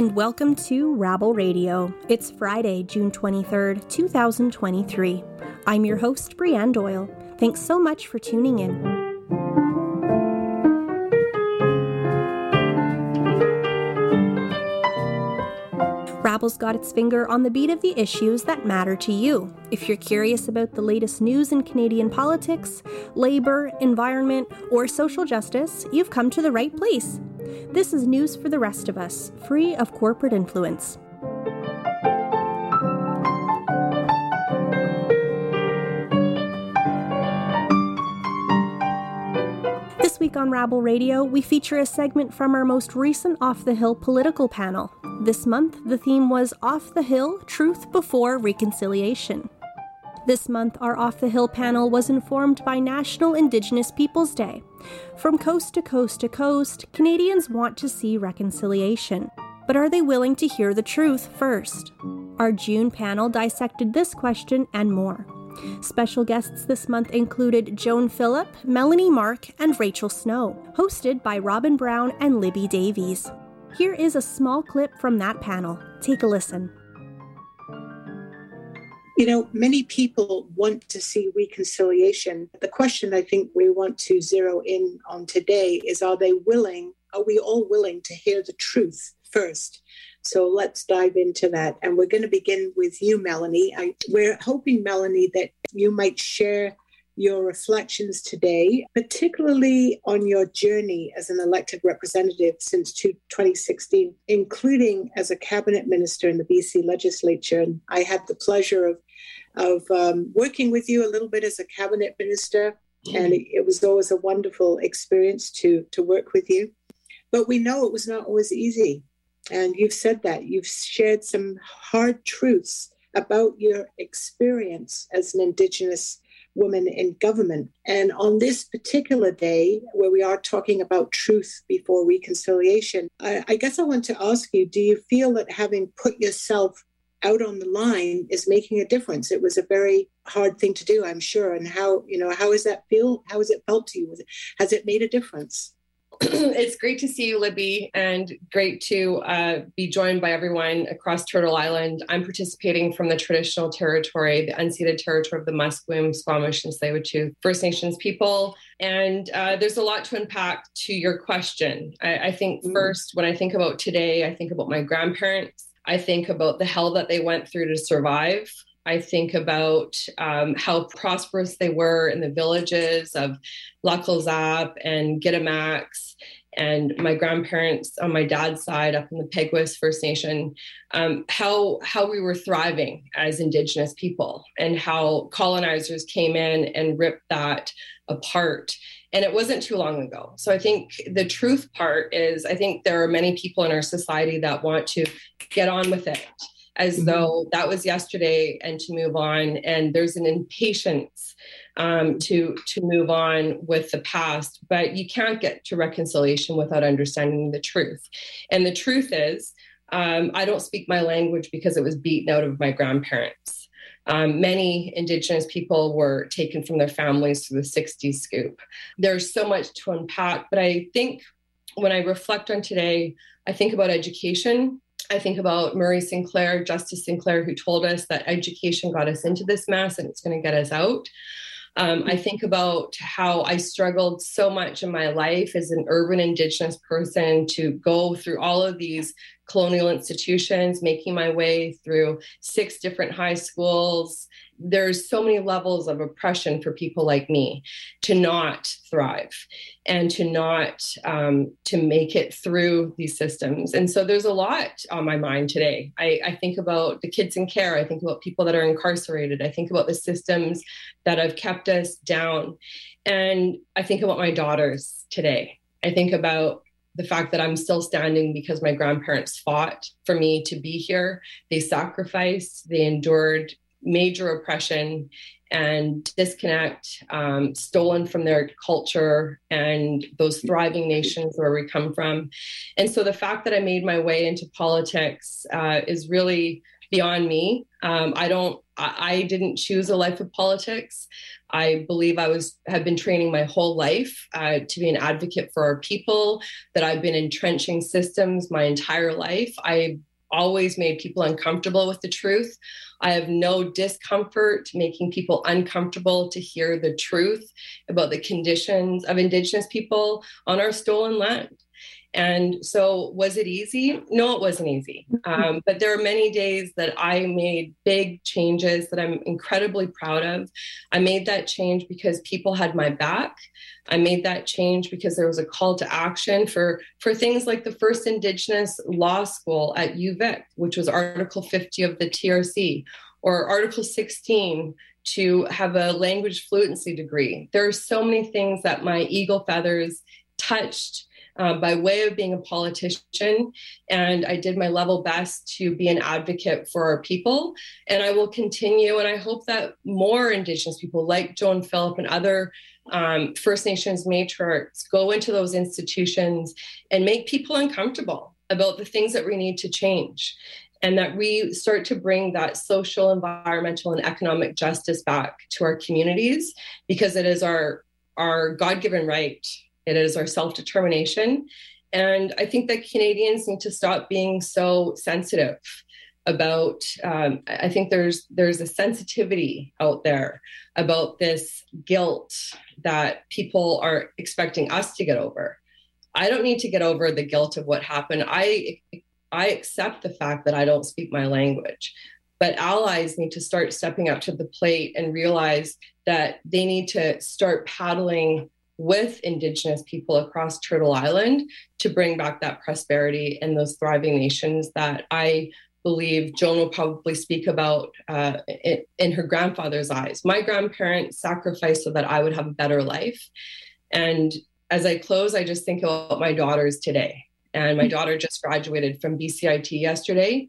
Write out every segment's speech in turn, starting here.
and welcome to Rabble Radio. It's Friday, June 23rd, 2023. I'm your host, Brianne Doyle. Thanks so much for tuning in. Rabble's got its finger on the beat of the issues that matter to you. If you're curious about the latest news in Canadian politics, labor, environment, or social justice, you've come to the right place. This is news for the rest of us, free of corporate influence. This week on Rabble Radio, we feature a segment from our most recent Off the Hill political panel. This month, the theme was Off the Hill, Truth Before Reconciliation. This month, our Off the Hill panel was informed by National Indigenous Peoples Day. From coast to coast to coast, Canadians want to see reconciliation. But are they willing to hear the truth first? Our June panel dissected this question and more. Special guests this month included Joan Phillip, Melanie Mark, and Rachel Snow, hosted by Robin Brown and Libby Davies. Here is a small clip from that panel. Take a listen. You know, many people want to see reconciliation. The question I think we want to zero in on today is, are we all willing to hear the truth first? So let's dive into that. And we're going to begin with you, Melanie. We're hoping, Melanie, that you might share your reflections today, particularly on your journey as an elected representative since 2016, including as a cabinet minister in the BC legislature. And I had the pleasure of working with you a little bit as a cabinet minister, and it was always a wonderful experience to work with you. But we know it was not always easy. And you've said that. You've shared some hard truths about your experience as an Indigenous woman in government. And on this particular day, where we are talking about truth before reconciliation, I guess I want to ask you, do you feel that having put yourself out on the line is making a difference? It was a very hard thing to do, I'm sure. And how does that feel? How has it felt to you? Has it made a difference? It's great to see you, Libby, and great to be joined by everyone across Turtle Island. I'm participating from the traditional territory, the unceded territory of the Musqueam, Squamish, and Tsleil-Waututh First Nations people. And there's a lot to unpack to your question. I think first, when I think about today, I think about my grandparents. I think about the hell that they went through to survive. I think about how prosperous they were in the villages of Lac Lozap and Gittimax, and my grandparents on my dad's side up in the Peguis First Nation, how we were thriving as Indigenous people and how colonizers came in and ripped that apart. And it wasn't too long ago. So I think the truth part is, I think there are many people in our society that want to get on with it as though that was yesterday and to move on. And there's an impatience to move on with the past, but you can't get to reconciliation without understanding the truth. And the truth is, I don't speak my language because it was beaten out of my grandparents. Many Indigenous people were taken from their families through the 60s scoop. There's so much to unpack, but I think when I reflect on today, I think about education. I think about Murray Sinclair, Justice Sinclair, who told us that education got us into this mess and it's going to get us out. I think about how I struggled so much in my life as an urban Indigenous person to go through all of these colonial institutions, making my way through 6 different high schools. There's so many levels of oppression for people like me to not thrive and to not to make it through these systems. And so there's a lot on my mind today. I think about the kids in care. I think about people that are incarcerated. I think about the systems that have kept us down. And I think about my daughters today. I think about the fact that I'm still standing because my grandparents fought for me to be here. They sacrificed, they endured major oppression and disconnect, stolen from their culture and those thriving nations where we come from. And so the fact that I made my way into politics is really beyond me. I didn't choose a life of politics. I believe have been training my whole life to be an advocate for our people, that I've been entrenching systems my entire life. I always made people uncomfortable with the truth. I have no discomfort making people uncomfortable to hear the truth about the conditions of Indigenous people on our stolen land. And so was it easy? No, it wasn't easy. But there are many days that I made big changes that I'm incredibly proud of. I made that change because people had my back. I made that change because there was a call to action for things like the first Indigenous law school at UVic, which was Article 50 of the TRC, or Article 16 to have a language fluency degree. There are so many things that my eagle feathers touched by way of being a politician. And I did my level best to be an advocate for our people. And I will continue. And I hope that more Indigenous people like Joan Phillip and other First Nations matriarchs go into those institutions and make people uncomfortable about the things that we need to change. And that we start to bring that social, environmental, and economic justice back to our communities, because it is our God-given right. It is our self-determination. And I think that Canadians need to stop being so sensitive about, I think there's a sensitivity out there about this guilt that people are expecting us to get over. I don't need to get over the guilt of what happened. I accept the fact that I don't speak my language, but allies need to start stepping up to the plate and realize that they need to start paddling with Indigenous people across Turtle Island to bring back that prosperity and those thriving nations that I believe Joan will probably speak about in her grandfather's eyes. My grandparents sacrificed so that I would have a better life. And as I close, I just think about my daughters today. And my daughter just graduated from BCIT yesterday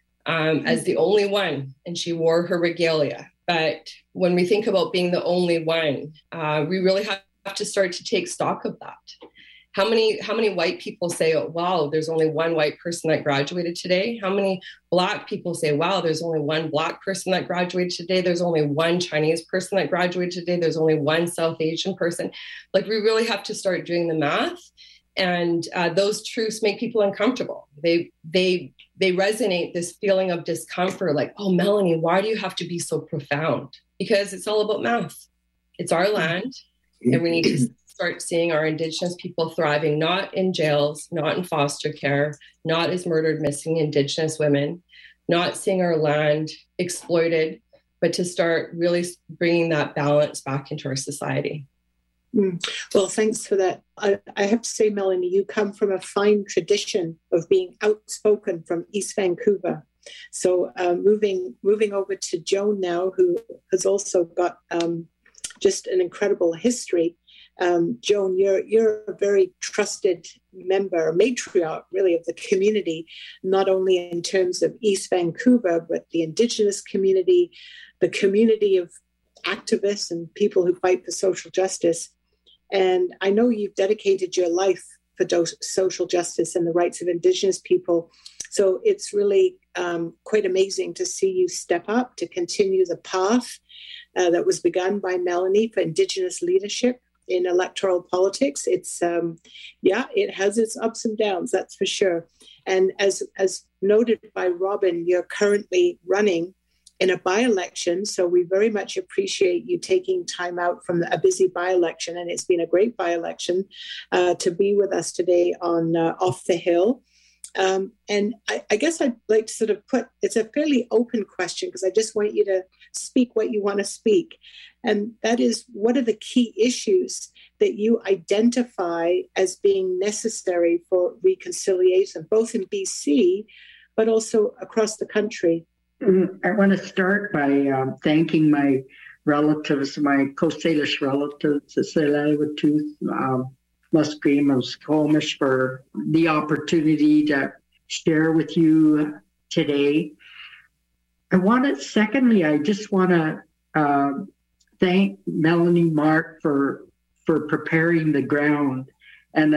as the only one, and she wore her regalia. But when we think about being the only one, we really have to start to take stock of that. How many white people say, oh, wow, there's only one white person that graduated today? How many Black people say, wow, there's only one Black person that graduated today? There's only one Chinese person that graduated today. There's only one South Asian person. Like, we really have to start doing the math. And those truths make people uncomfortable. They resonate this feeling of discomfort, like, oh, Melanie, why do you have to be so profound? Because it's all about math. It's our land, and we need to start seeing our Indigenous people thriving, not in jails, not in foster care, not as murdered, missing Indigenous women, not seeing our land exploited, but to start really bringing that balance back into our society. Well, thanks for that. I have to say, Melanie, you come from a fine tradition of being outspoken from East Vancouver. So moving over to Joan now, who has also got just an incredible history. Joan, you're a very trusted member, matriarch really of the community, not only in terms of East Vancouver, but the Indigenous community, the community of activists and people who fight for social justice. And I know you've dedicated your life for social justice and the rights of Indigenous people. So it's really quite amazing to see you step up to continue the path that was begun by Melanie for Indigenous leadership in electoral politics. It's, it has its ups and downs, that's for sure. And as noted by Robin, you're currently running in a by-election, so we very much appreciate you taking time out from a busy by-election, and it's been a great by-election to be with us today on Off the Hill. And I guess I'd like to sort of it's a fairly open question, because I just want you to speak what you want to speak. And that is, what are the key issues that you identify as being necessary for reconciliation, both in BC, but also across the country? I want to start by thanking my relatives, my Coast Salish relatives, the Tsleil-Waututh, Musqueam, and Squamish, for the opportunity to share with you today. Secondly, I just want to thank Melanie Mark for preparing the ground. And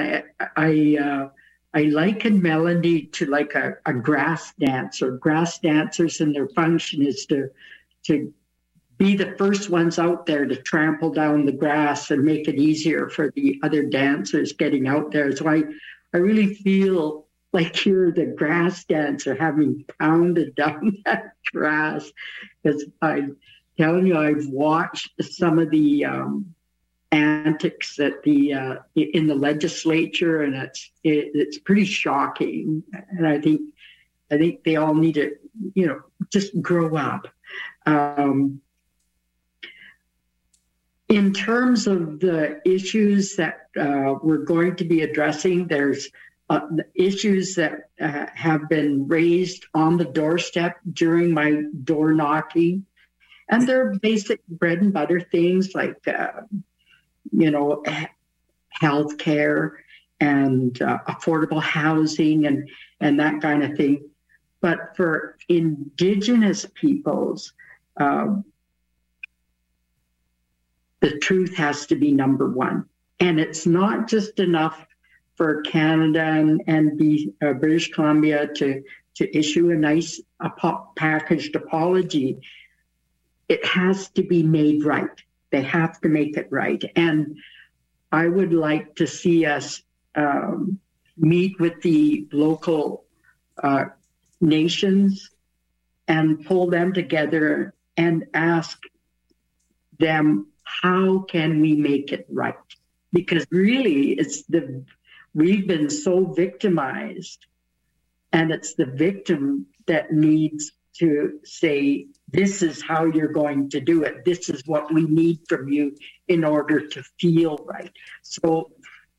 I liken Melanie to like a grass dancer. Grass dancers, and their function is to be the first ones out there to trample down the grass and make it easier for the other dancers getting out there. So I really feel like you're the grass dancer having pounded down that grass. Because I'm telling you, I've watched some of the antics at the in the legislature, and it's pretty shocking. And I think they all need to, just grow up. In terms of the issues that we're going to be addressing, there's issues that have been raised on the doorstep during my door knocking. And they're basic bread and butter things like, health care and affordable housing and that kind of thing. But for Indigenous peoples, the truth has to be number one. And it's not just enough for Canada and British Columbia to issue a nice packaged apology. It has to be made right. They have to make it right. And I would like to see us meet with the local nations and pull them together and ask them, how can we make it right? Because really, we've been so victimized, and it's the victim that needs to say, this is how you're going to do it. This is what we need from you in order to feel right. So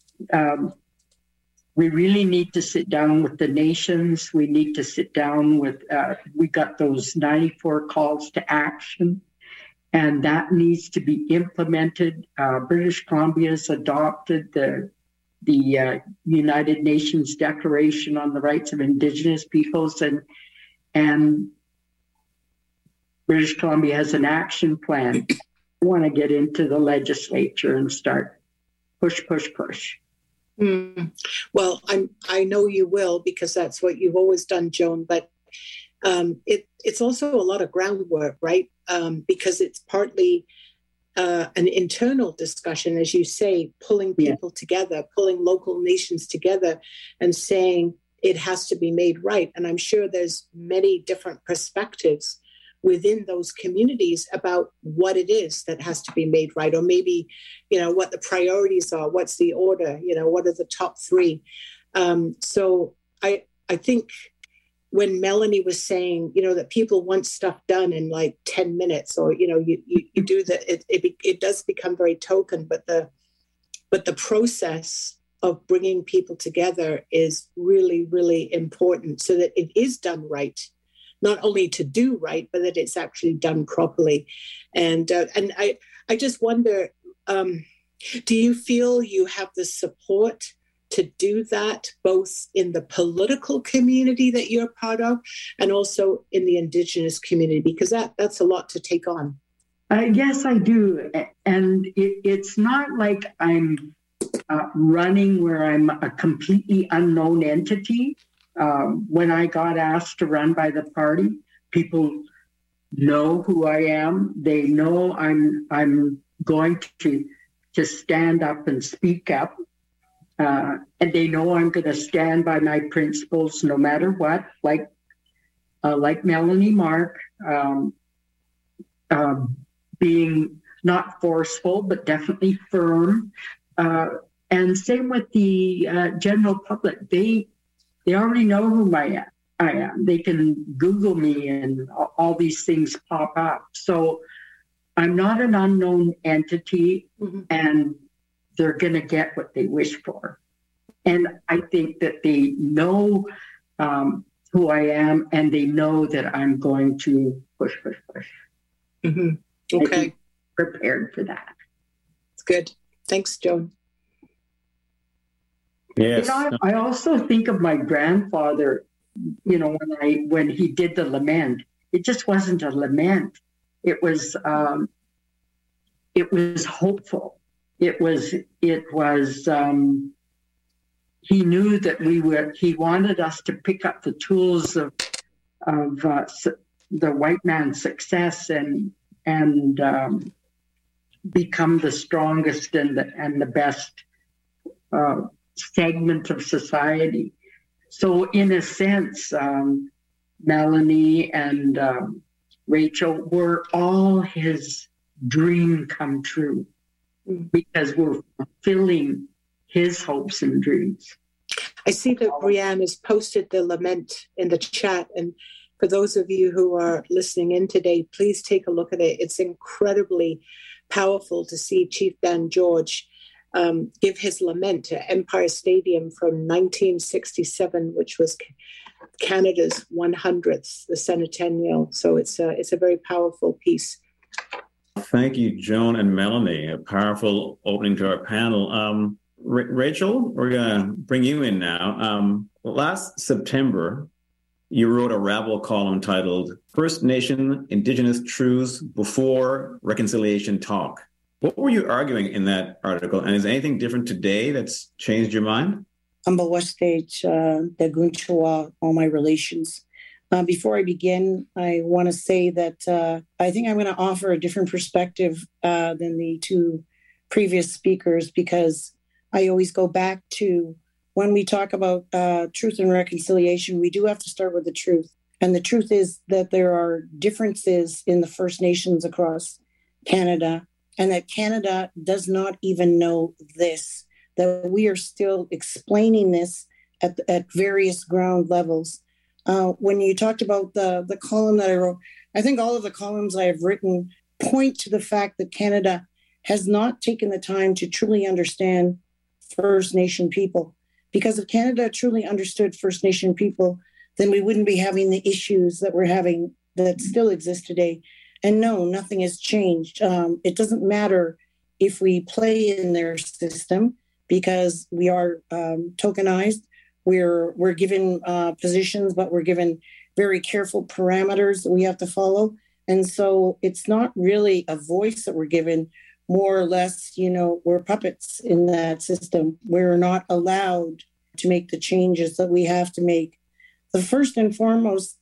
we really need to sit down with the nations. We need to sit down with, we got those 94 calls to action, and that needs to be implemented. British Columbia has adopted the United Nations Declaration on the Rights of Indigenous Peoples, and British Columbia has an action plan. I want to get into the legislature and start push. Well, I know you will, because that's what you've always done, Joan. But it's also a lot of groundwork, right? Because it's partly an internal discussion, as you say, pulling people together, pulling local nations together, and saying it has to be made right. And I'm sure there's many different perspectives within those communities about what it is that has to be made right, or maybe, what the priorities are, what's the order, what are the top three. So I think when Melanie was saying, that people want stuff done in like 10 minutes, or, you do that, it does become very token, but the process of bringing people together is really, really important, so that it is done right. Not only to do right, but that it's actually done properly. And I just wonder, do you feel you have the support to do that, both in the political community that you're part of and also in the Indigenous community? Because that's a lot to take on. Yes, I do. And it's not like I'm running where I'm a completely unknown entity. When I got asked to run by the party, people know who I am. They know I'm going to stand up and speak up, and they know I'm going to stand by my principles no matter what. Like Melanie Mark, being not forceful but definitely firm, and same with the general public. They already know who I am. They can Google me and all these things pop up. So I'm not an unknown entity, and they're going to get what they wish for. And I think that they know who I am, and they know that I'm going to push. Mm-hmm. Okay. Prepared for that. It's good. Thanks, Joan. Yes. I also think of my grandfather, when he did the lament. It just wasn't a lament. It was hopeful. It was he knew that he wanted us to pick up the tools of the white man's success and and become the strongest and the best segment of society. So in a sense, Melanie and Rachel were all his dream come true, because we're fulfilling his hopes and dreams. I see that Brianne has posted the lament in the chat. And for those of you who are listening in today, please take a look at it. It's incredibly powerful to see Chief Dan George give his lament to Empire Stadium from 1967, which was Canada's 100th, the centennial. So it's a very powerful piece. Thank you, Joan and Melanie. A powerful opening to our panel. Rachel, we're going to bring you in now. Last September, you wrote a Rabble column titled First Nation Indigenous Truths Before Reconciliation Talk. What were you arguing in that article? And is anything different today that's changed your mind? Humble Stage, the Gunchawa, all my relations. Before I begin, I want to say that I think I'm going to offer a different perspective than the two previous speakers, because I always go back to when we talk about truth and reconciliation, we do have to start with the truth. And the truth is that there are differences in the First Nations across Canada, and that Canada does not even know this, that we are still explaining this at various ground levels. When you talked about the column that I wrote, I think all of the columns I have written point to the fact that Canada has not taken the time to truly understand First Nation people. Because if Canada truly understood First Nation people, then we wouldn't be having the issues that we're having that still exist today. And no, nothing has changed. It doesn't matter if we play in their system, because we are tokenized. We're given positions, but we're given very careful parameters that we have to follow. And so it's not really a voice that we're given. More or less, we're puppets in that system. We're not allowed to make the changes that we have to make. The first and foremost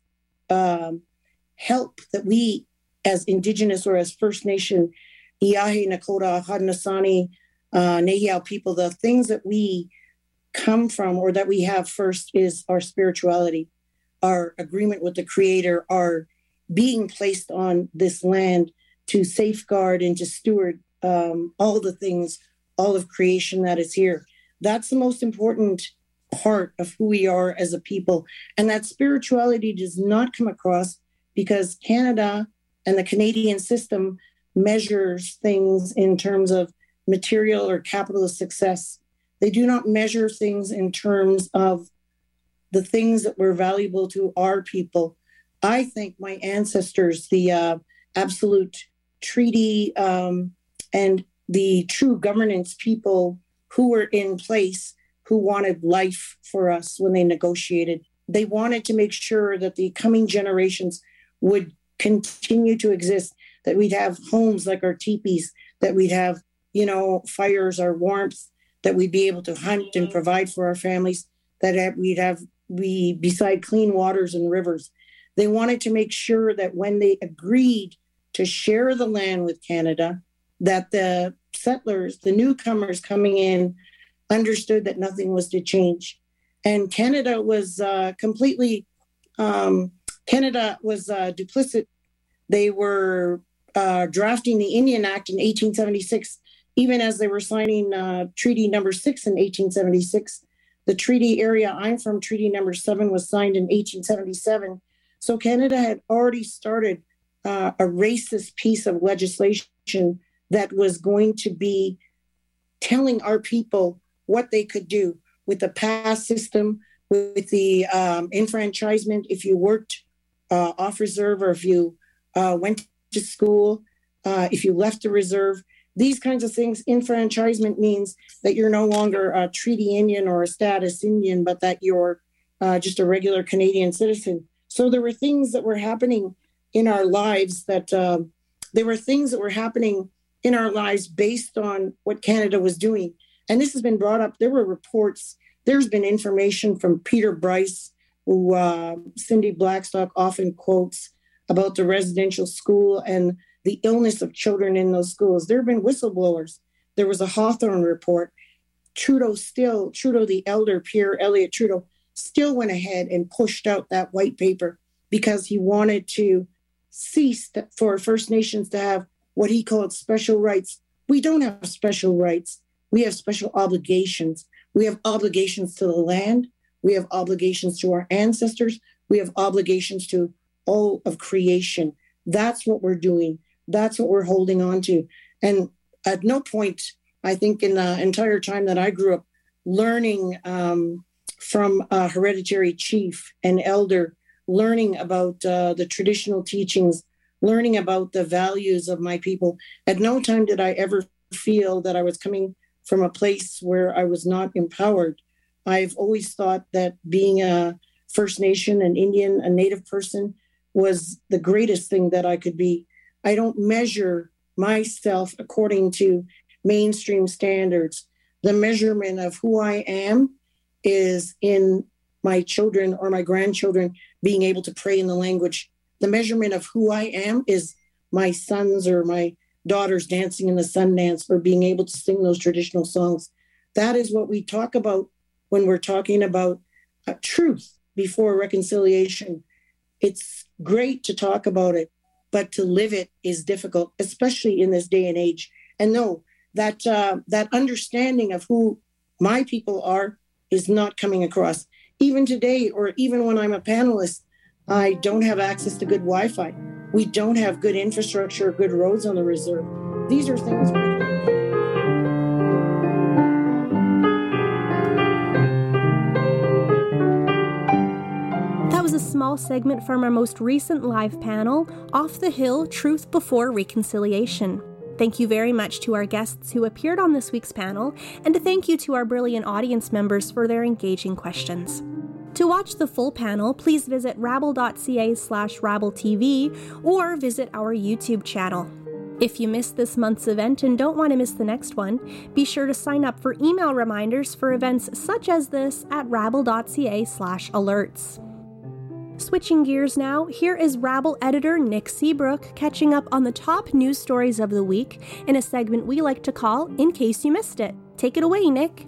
help that we as Indigenous or as First Nation, Iahe, Nakota, Haudenosaunee, Nehiyaw people, the things that we come from or that we have first is our spirituality, our agreement with the Creator, our being placed on this land to safeguard and to steward all the things, all of creation that is here. That's the most important part of who we are as a people. And that spirituality does not come across because Canada and the Canadian system measures things in terms of material or capitalist success. They do not measure things in terms of the things that were valuable to our people. I think my ancestors, the absolute treaty and the true governance people who were in place, who wanted life for us when they negotiated. They wanted to make sure that the coming generations would continue to exist, that we'd have homes like our teepees, that we'd have, fires or warmth, that we'd be able to hunt and provide for our families, that we beside clean waters and rivers. They wanted to make sure that when they agreed to share the land with Canada, that the settlers, the newcomers coming in, understood that nothing was to change. And Canada was duplicit. They were drafting the Indian Act in 1876, even as they were signing Treaty Number 6 in 1876. The treaty area I'm from, Treaty Number 7, was signed in 1877. So Canada had already started a racist piece of legislation that was going to be telling our people what they could do with the pass system, with the enfranchisement, if you worked off reserve or if you went to school, if you left the reserve, these kinds of things. Enfranchisement means that you're no longer a treaty Indian or a status Indian, but that you're just a regular Canadian citizen. So there were things that were happening in our lives based on what Canada was doing. And this has been brought up. There were reports. There's been information from Peter Bryce, who Cindy Blackstock often quotes, about the residential school and the illness of children in those schools. There have been whistleblowers. There was a Hawthorne report. Trudeau, the elder, Pierre Elliott Trudeau, still went ahead and pushed out that white paper because he wanted to cease for First Nations to have what he called special rights. We don't have special rights. We have special obligations. We have obligations to the land. We have obligations to our ancestors. We have obligations to all of creation. That's what we're doing. That's what we're holding on to. And at no point, I think in the entire time that I grew up, learning from a hereditary chief and elder, learning about the traditional teachings, learning about the values of my people, at no time did I ever feel that I was coming from a place where I was not empowered. I've always thought that being a First Nation, an Indian, a Native person was the greatest thing that I could be. I don't measure myself according to mainstream standards. The measurement of who I am is in my children or my grandchildren being able to pray in the language. The measurement of who I am is my sons or my daughters dancing in the sun dance or being able to sing those traditional songs. That is what we talk about when we're talking about truth before reconciliation. It's great to talk about it, but to live it is difficult, especially in this day and age. And no, that understanding of who my people are is not coming across. Even today, or even when I'm a panelist, I don't have access to good Wi-Fi. We don't have good infrastructure, good roads on the reserve. These are things we're doing. That was a small segment from our most recent live panel, Off the Hill, Truth Before Reconciliation. Thank you very much to our guests who appeared on this week's panel, and a thank you to our brilliant audience members for their engaging questions. To watch the full panel, please visit rabble.ca/rabbletv or visit our YouTube channel. If you missed this month's event and don't want to miss the next one, be sure to sign up for email reminders for events such as this at rabble.ca/alerts. Switching gears now, here is Rabble editor Nick Seabrook catching up on the top news stories of the week in a segment we like to call In Case You Missed It. Take it away, Nick.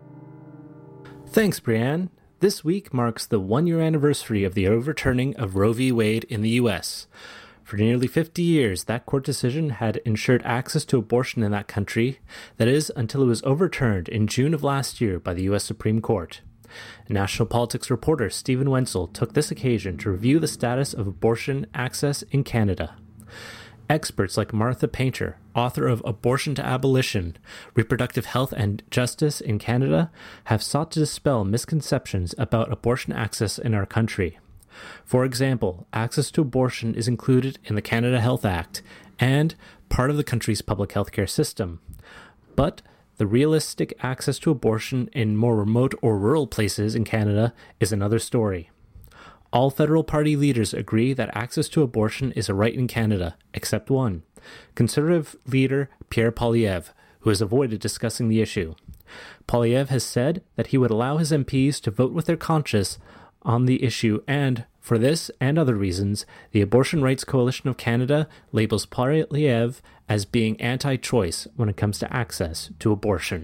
Thanks, Brianne. This week marks the one-year anniversary of the overturning of Roe v. Wade in the U.S. For nearly 50 years, that court decision had ensured access to abortion in that country, that is, until it was overturned in June of last year by the U.S. Supreme Court. National Politics reporter Stephen Wenzel took this occasion to review the status of abortion access in Canada. Experts like Martha Painter, author of Abortion to Abolition, Reproductive Health and Justice in Canada, have sought to dispel misconceptions about abortion access in our country. For example, access to abortion is included in the Canada Health Act and part of the country's public healthcare system. But the realistic access to abortion in more remote or rural places in Canada is another story. All federal party leaders agree that access to abortion is a right in Canada, except one, Conservative leader Pierre Poilievre, who has avoided discussing the issue. Poilievre has said that he would allow his MPs to vote with their conscience on the issue, and for this and other reasons, the Abortion Rights Coalition of Canada labels Poilievre as being anti-choice when it comes to access to abortion.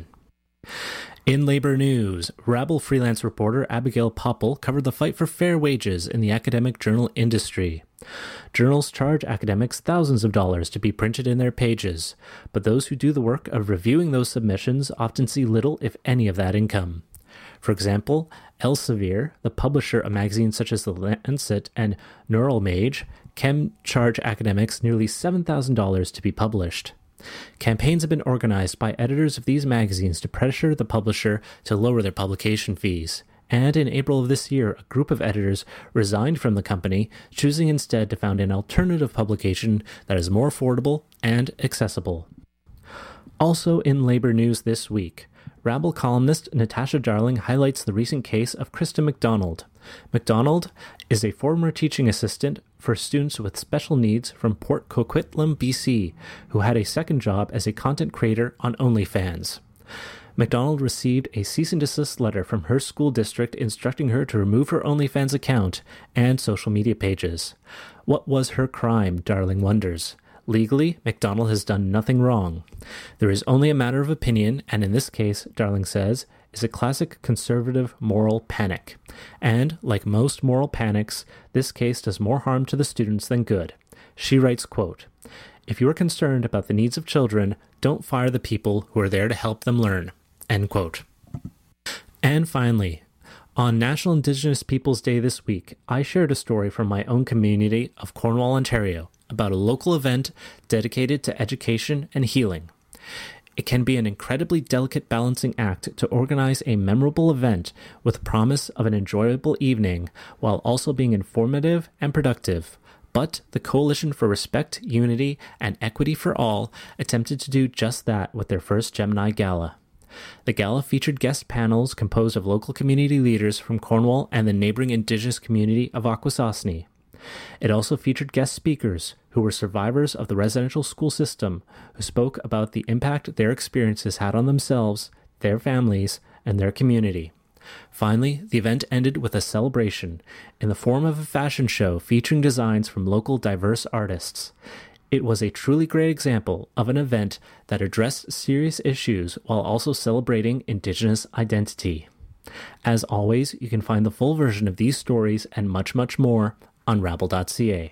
In labor news, Rabble freelance reporter Abigail Popple covered the fight for fair wages in the academic journal industry. Journals charge academics thousands of dollars to be printed in their pages, but those who do the work of reviewing those submissions often see little, if any, of that income. For example, Elsevier, the publisher of magazines such as The Lancet and Neural Mage, can charge academics nearly $7,000 to be published. Campaigns have been organized by editors of these magazines to pressure the publisher to lower their publication fees. And in April of this year, a group of editors resigned from the company, choosing instead to found an alternative publication that is more affordable and accessible. Also in labor news this week, Rabble columnist Natasha Darling highlights the recent case of Krista McDonald. McDonald is a former teaching assistant for students with special needs from Port Coquitlam, BC, who had a second job as a content creator on OnlyFans. McDonald received a cease and desist letter from her school district instructing her to remove her OnlyFans account and social media pages. What was her crime, Darling wonders? Legally, McDonald has done nothing wrong. There is only a matter of opinion, and in this case, Darling says, is a classic conservative moral panic. And, like most moral panics, this case does more harm to the students than good. She writes, quote, "If you are concerned about the needs of children, don't fire the people who are there to help them learn." End quote. And finally, on National Indigenous Peoples Day this week, I shared a story from my own community of Cornwall, Ontario, about a local event dedicated to education and healing. It can be an incredibly delicate balancing act to organize a memorable event with promise of an enjoyable evening while also being informative and productive. But the Coalition for Respect, Unity, and Equity for All attempted to do just that with their first Gemini Gala. The gala featured guest panels composed of local community leaders from Cornwall and the neighboring Indigenous community of Akwesasne. It also featured guest speakers who were survivors of the residential school system who spoke about the impact their experiences had on themselves, their families, and their community. Finally, the event ended with a celebration in the form of a fashion show featuring designs from local diverse artists. It was a truly great example of an event that addressed serious issues while also celebrating Indigenous identity. As always, you can find the full version of these stories and much, much more on rabble.ca.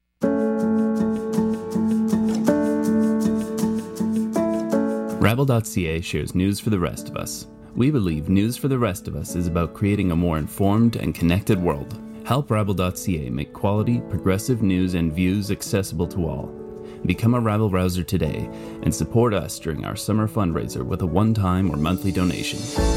Rabble.ca shares news for the rest of us. We believe News for the Rest of Us is about creating a more informed and connected world. Help Rabble.ca make quality, progressive news and views accessible to all. Become a Rabble Rouser today and support us during our summer fundraiser with a one-time or monthly donation.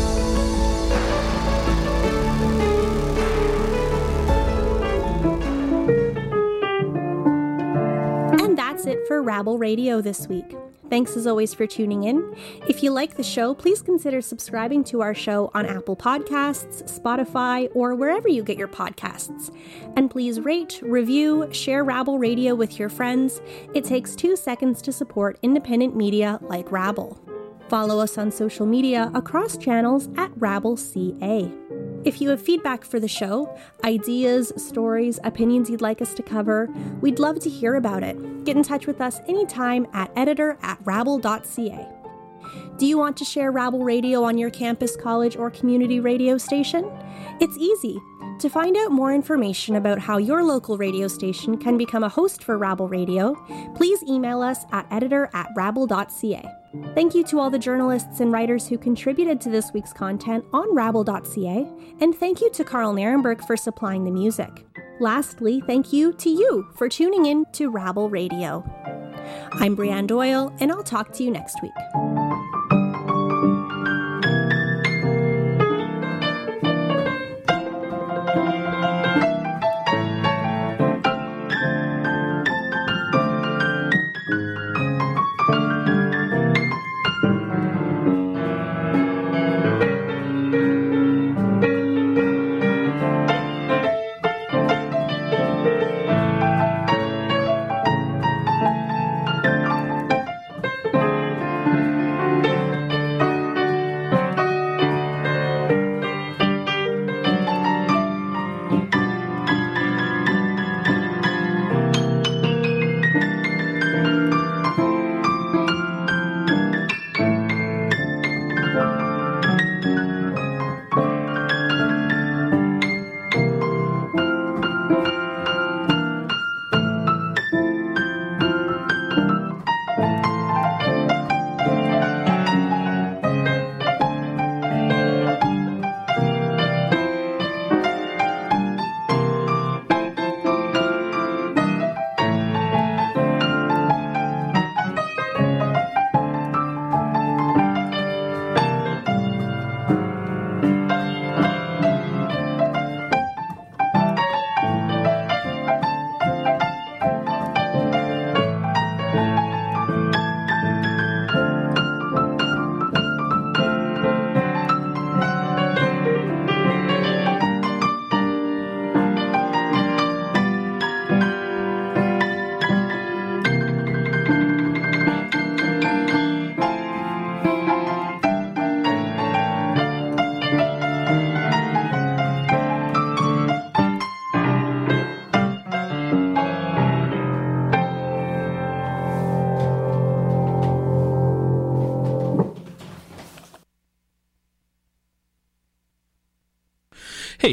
And that's it for Rabble Radio this week. Thanks as always for tuning in. If you like the show, please consider subscribing to our show on Apple Podcasts, Spotify, or wherever you get your podcasts. And please rate, review, share Rabble Radio with your friends. It takes 2 seconds to support independent media like Rabble. Follow us on social media across channels at RabbleCA. If you have feedback for the show, ideas, stories, opinions you'd like us to cover, we'd love to hear about it. Get in touch with us anytime at editor@rabble.ca. Do you want to share Rabble Radio on your campus, college, or community radio station? It's easy. To find out more information about how your local radio station can become a host for Rabble Radio, please email us at editor@rabble.ca. Thank you to all the journalists and writers who contributed to this week's content on rabble.ca, and thank you to Carl Nierenberg for supplying the music. Lastly, thank you to you for tuning in to Rabble Radio. I'm Brianne Doyle, and I'll talk to you next week.